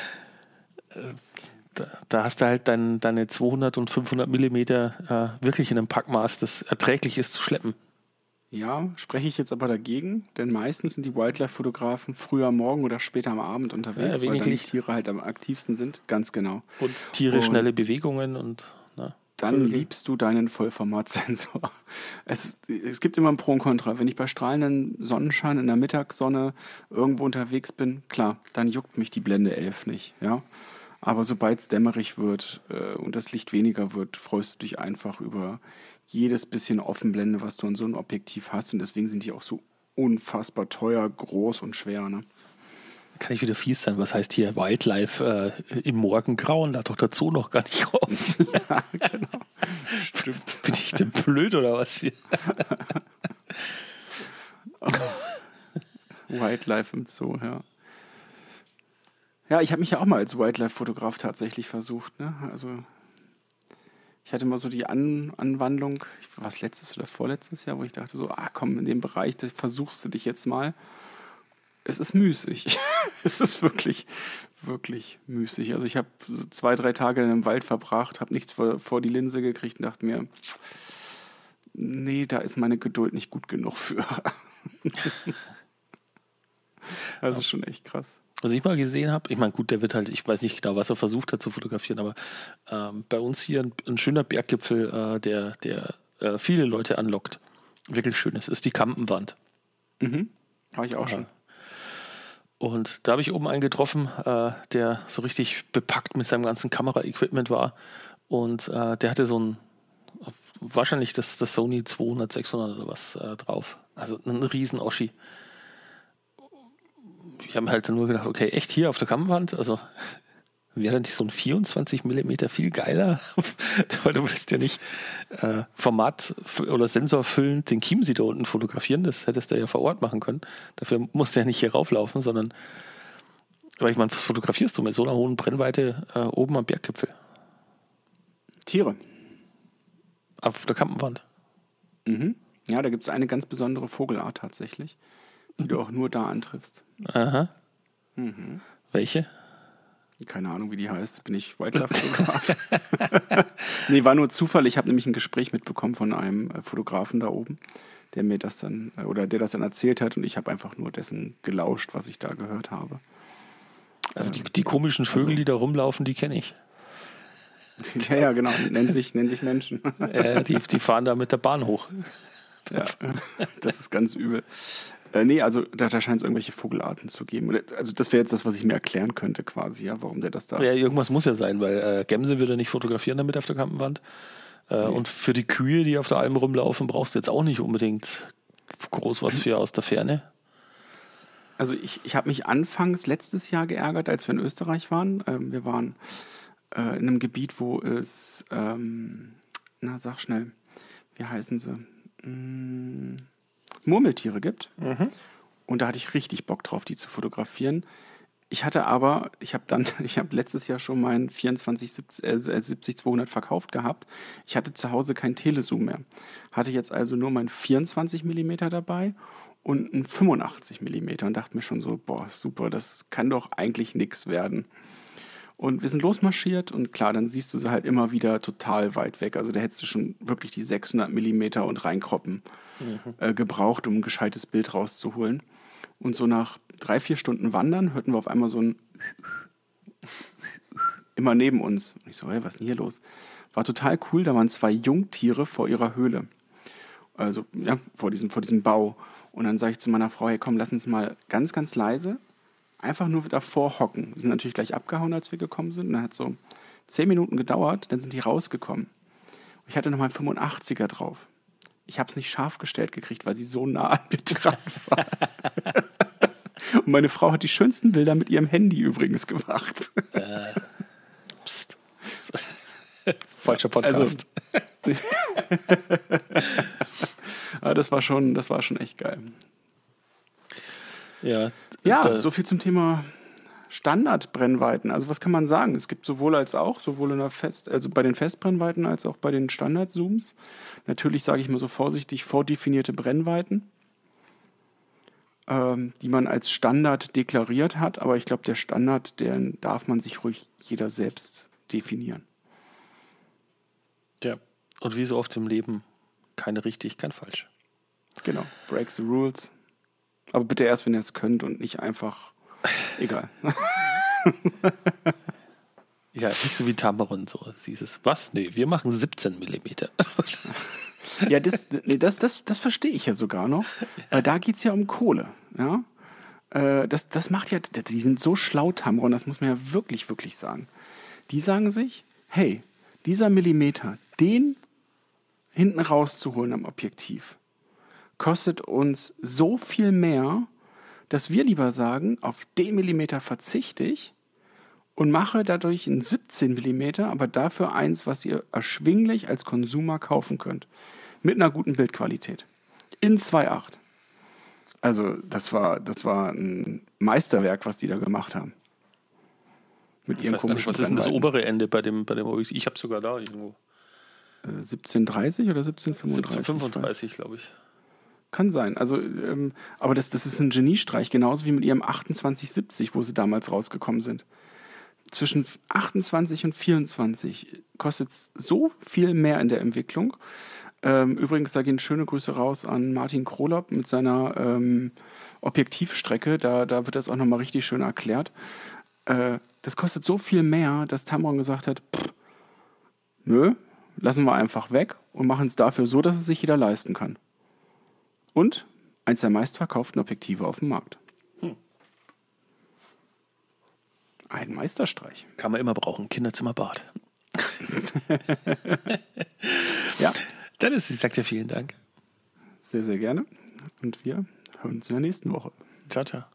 Speaker 1: da hast du halt deine 200 und 500 Millimeter wirklich in einem Packmaß, das erträglich ist zu schleppen.
Speaker 2: Ja, spreche ich jetzt aber dagegen, denn meistens sind die Wildlife-Fotografen früher am Morgen oder später am Abend unterwegs, weil dann die Tiere halt am aktivsten sind. Ganz genau.
Speaker 1: Und Tiere schnelle Bewegungen und
Speaker 2: dann liebst du deinen Vollformatsensor. Es gibt immer ein Pro und Contra. Wenn ich bei strahlendem Sonnenschein in der Mittagssonne irgendwo unterwegs bin, klar, dann juckt mich die Blende 11 nicht. Ja? Aber sobald es dämmerig wird und das Licht weniger wird, freust du dich einfach über jedes bisschen Offenblende, was du an so einem Objektiv hast. Und deswegen sind die auch so unfassbar teuer, groß und schwer. Ne?
Speaker 1: Kann ich wieder fies sein, was heißt hier Wildlife im Morgengrauen, da doch dazu noch gar nicht raus.
Speaker 2: Ja, genau. Stimmt.
Speaker 1: Bin ich denn blöd oder was hier?
Speaker 2: Wildlife im Zoo, ja. Ja, ich habe mich ja auch mal als Wildlife-Fotograf tatsächlich versucht. Ne? Also ich hatte mal so die Anwandlung, was letztes oder vorletztes Jahr, wo ich dachte so, komm, in dem Bereich, da versuchst du dich jetzt mal. Es ist müßig. Es ist wirklich, wirklich müßig. Also ich habe 2-3 Tage in einem Wald verbracht, habe nichts vor die Linse gekriegt und dachte mir, nee, da ist meine Geduld nicht gut genug für. Das ist schon echt krass.
Speaker 1: Was ich mal gesehen habe, ich meine, gut, der wird halt, ich weiß nicht genau, was er versucht hat zu fotografieren, aber bei uns hier ein schöner Berggipfel, der viele Leute anlockt. Wirklich schön ist die Kampenwand.
Speaker 2: Mhm. Habe ich auch schon.
Speaker 1: Und da habe ich oben einen getroffen, der so richtig bepackt mit seinem ganzen Kameraequipment war. Und der hatte so ein, wahrscheinlich das Sony 200, 600 oder was drauf. Also ein riesen Oschi. Ich habe mir halt dann nur gedacht, okay, echt hier auf der Kampenwand? Also wäre nicht so ein 24 mm viel geiler? Weil du willst ja nicht Format- oder sensorfüllend den Chiemsee da unten fotografieren. Das hättest du ja vor Ort machen können. Dafür musst du ja nicht hier rauflaufen, sondern, weil ich meine, was fotografierst du mit so einer hohen Brennweite oben am Berggipfel?
Speaker 2: Tiere.
Speaker 1: Auf der Kampenwand.
Speaker 2: Mhm. Ja, da gibt es eine ganz besondere Vogelart tatsächlich, die du auch nur da antriffst.
Speaker 1: Aha.
Speaker 2: Mhm.
Speaker 1: Welche?
Speaker 2: Keine Ahnung, wie die heißt. Bin ich Wildlife-Fotograf? Nee, war nur Zufall. Ich habe nämlich ein Gespräch mitbekommen von einem Fotografen da oben, der mir das dann, oder der das dann erzählt hat, und ich habe einfach nur dessen gelauscht, was ich da gehört habe.
Speaker 1: Also die komischen Vögel, die da rumlaufen, die kenne ich.
Speaker 2: Ja, genau. Nennen sich Menschen.
Speaker 1: Die fahren da mit der Bahn hoch.
Speaker 2: Ja, das ist ganz übel. Nee, also da scheint es irgendwelche Vogelarten zu geben. Also das wäre jetzt das, was ich mir erklären könnte quasi, ja, warum der das da...
Speaker 1: Ja, irgendwas muss ja sein, weil Gämse will er nicht fotografieren damit auf der Kampenwand. Nee. Und für die Kühe, die auf der Alm rumlaufen, brauchst du jetzt auch nicht unbedingt groß was für aus der Ferne.
Speaker 2: Also ich habe mich anfangs letztes Jahr geärgert, als wir in Österreich waren. Wir waren in einem Gebiet, wo es, sag schnell, wie heißen sie? Murmeltiere gibt. Mhm. Und da hatte ich richtig Bock drauf, die zu fotografieren. Ich habe letztes Jahr schon meinen 70-200 verkauft gehabt. Ich hatte zu Hause kein Telezoom mehr. Hatte jetzt also nur mein 24 mm dabei und ein 85 mm und dachte mir schon so, boah, super, das kann doch eigentlich nichts werden. Und wir sind losmarschiert und klar, dann siehst du sie halt immer wieder total weit weg. Also da hättest du schon wirklich die 600 mm und reinkroppen gebraucht, um ein gescheites Bild rauszuholen. Und so nach 3-4 Stunden Wandern hörten wir auf einmal so ein immer neben uns. Und ich so, hey, was ist denn hier los? War total cool, da waren 2 Jungtiere vor ihrer Höhle. Also ja, vor diesem Bau. Und dann sage ich zu meiner Frau, hey komm, lass uns mal ganz, ganz leise einfach nur davor hocken. Die sind natürlich gleich abgehauen, als wir gekommen sind. Und dann hat es so 10 Minuten gedauert, dann sind die rausgekommen. Ich hatte noch mal einen 85er drauf. Ich habe es nicht scharf gestellt gekriegt, weil sie so nah an mir dran war. Und meine Frau hat die schönsten Bilder mit ihrem Handy übrigens gemacht.
Speaker 1: Psst. Falscher Podcast.
Speaker 2: Also, das war schon echt geil.
Speaker 1: Ja,
Speaker 2: so viel zum Thema Standardbrennweiten. Also was kann man sagen? Es gibt sowohl als auch, sowohl also bei den Festbrennweiten als auch bei den Standardzooms. Natürlich sage ich mal so vorsichtig vordefinierte Brennweiten, die man als Standard deklariert hat. Aber ich glaube, der Standard, den darf man sich ruhig jeder selbst definieren.
Speaker 1: Ja, und wie so oft im Leben, keine richtig, kein falsch.
Speaker 2: Genau, break the rules. Aber bitte erst, wenn ihr es könnt und nicht einfach... Egal.
Speaker 1: Ja, nicht so wie Tamron, so siehst es. Was? Nee, wir machen 17 mm.
Speaker 2: Ja, das verstehe ich ja sogar noch. Weil da geht es ja um Kohle. Ja? Das macht ja... Die sind so schlau, Tamron, das muss man ja wirklich, wirklich sagen. Die sagen sich, hey, dieser Millimeter, den hinten rauszuholen am Objektiv, kostet uns so viel mehr, dass wir lieber sagen, auf den Millimeter verzichte ich und mache dadurch ein 17 Millimeter, aber dafür eins, was ihr erschwinglich als Konsumer kaufen könnt. Mit einer guten Bildqualität. In 2.8. Also das war ein Meisterwerk, was die da gemacht haben. Mit ihren komischen
Speaker 1: was ist denn das obere Ende bei dem Objektiv? Ich habe sogar da irgendwo.
Speaker 2: 1730 oder 1735?
Speaker 1: 1735, glaube ich.
Speaker 2: Kann sein. Also, aber das ist ein Geniestreich, genauso wie mit ihrem 2870, wo sie damals rausgekommen sind. Zwischen 28 und 24 kostet es so viel mehr in der Entwicklung. Übrigens, da gehen schöne Grüße raus an Martin Krolop mit seiner Objektivstrecke. Da wird das auch nochmal richtig schön erklärt. Das kostet so viel mehr, dass Tamron gesagt hat, nö, lassen wir einfach weg und machen es dafür so, dass es sich jeder leisten kann. Und eins der meistverkauften Objektive auf dem Markt. Ein Meisterstreich.
Speaker 1: Kann man immer brauchen. Kinderzimmerbad.
Speaker 2: Ja.
Speaker 1: Dennis, ich sag dir vielen Dank.
Speaker 2: Sehr, sehr gerne. Und wir hören uns in der nächsten Woche.
Speaker 1: Ciao, ciao.